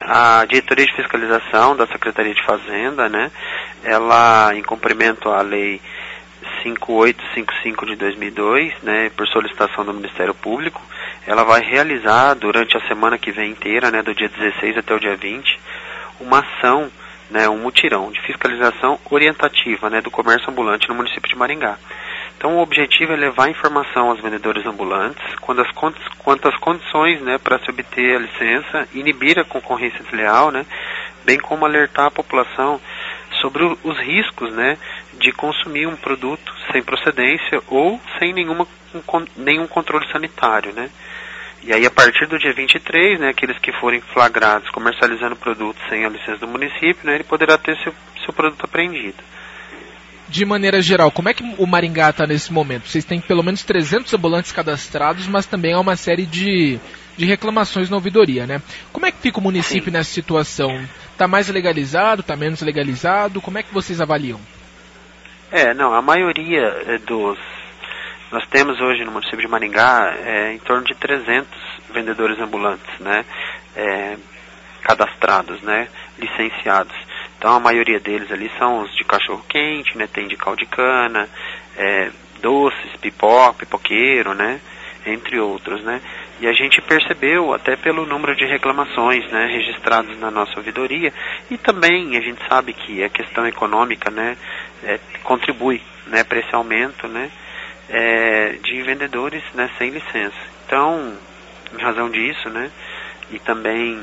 A Diretoria de Fiscalização da Secretaria de Fazenda, né, ela, em cumprimento à Lei 5855 de 2002, né, por solicitação do Ministério Público, ela vai realizar durante a semana que vem inteira, né, do dia 16 até o dia 20, uma ação, né, um mutirão de fiscalização orientativa, né, do comércio ambulante no município de Maringá. Então o objetivo é levar informação aos vendedores ambulantes quanto às condições, né, para se obter a licença, inibir a concorrência desleal, né, bem como alertar a população sobre os riscos, né, de consumir um produto sem procedência ou sem nenhum controle sanitário, né. E aí a partir do dia 23, né, aqueles que forem flagrados comercializando produtos sem a licença do município, né, ele poderá ter seu produto apreendido. De maneira geral, como é que o Maringá está nesse momento? Vocês têm pelo menos 300 ambulantes cadastrados, mas também há uma série de reclamações na ouvidoria, né? Como é que fica o município nessa situação? Está mais legalizado, está menos legalizado? Como é que vocês avaliam? A maioria nós temos hoje no município de Maringá em torno de 300 vendedores ambulantes, né? Cadastrados, né? Licenciados. Então a maioria deles ali são os de cachorro-quente, né? Tem de caldo de cana, doces, pipoqueiro, né? Entre outros, né? E a gente percebeu até pelo número de reclamações, né? Registrados na nossa ouvidoria, e também a gente sabe que a questão econômica, né? Contribui, né? Para esse aumento, né? De vendedores, né? Sem licença. Então, em razão disso, né? E também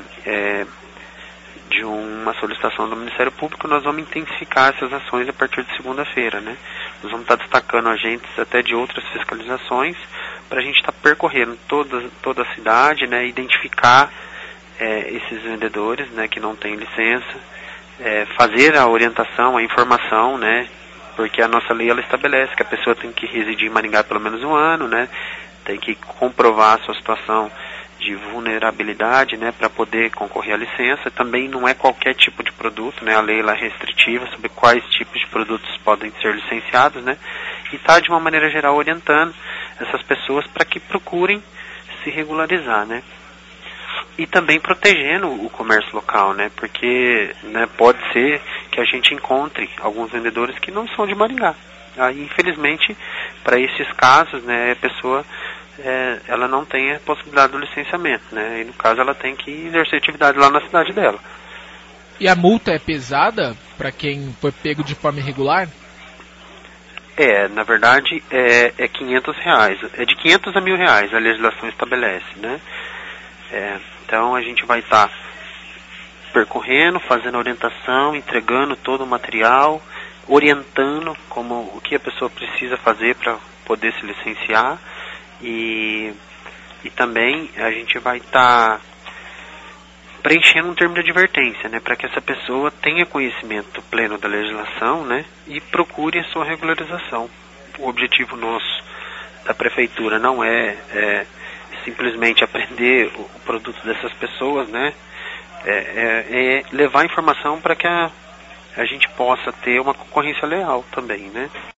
de uma solicitação do Ministério Público, nós vamos intensificar essas ações a partir de segunda-feira, né? Nós vamos estar destacando agentes até de outras fiscalizações para a gente estar percorrendo toda a cidade, né? Identificar esses vendedores, né? Que não têm licença, fazer a orientação, a informação, né? Porque a nossa lei ela estabelece que a pessoa tem que residir em Maringá pelo menos um ano, né? Tem que comprovar a sua situação de vulnerabilidade, né, para poder concorrer à licença. Também não é qualquer tipo de produto, né, a lei ela é restritiva sobre quais tipos de produtos podem ser licenciados, né, e está de uma maneira geral orientando essas pessoas para que procurem se regularizar, né, e também protegendo o comércio local, né, porque, né, pode ser que a gente encontre alguns vendedores que não são de Maringá. Aí, infelizmente, para esses casos, né, a pessoa ela não tem a possibilidade do licenciamento, né? E no caso ela tem que exercer atividade lá na cidade dela. E a multa é pesada para quem foi pego de forma irregular? Na verdade é R$500. É de R$500 a R$1.000, a legislação estabelece, né? Então a gente vai estar percorrendo, fazendo orientação, entregando todo o material, orientando o que a pessoa precisa fazer para poder se licenciar. E também a gente vai estar preenchendo um termo de advertência, né, para que essa pessoa tenha conhecimento pleno da legislação, né, e procure a sua regularização. O objetivo nosso da prefeitura não é simplesmente aprender o produto dessas pessoas, né, é levar informação para que a gente possa ter uma concorrência leal também, né.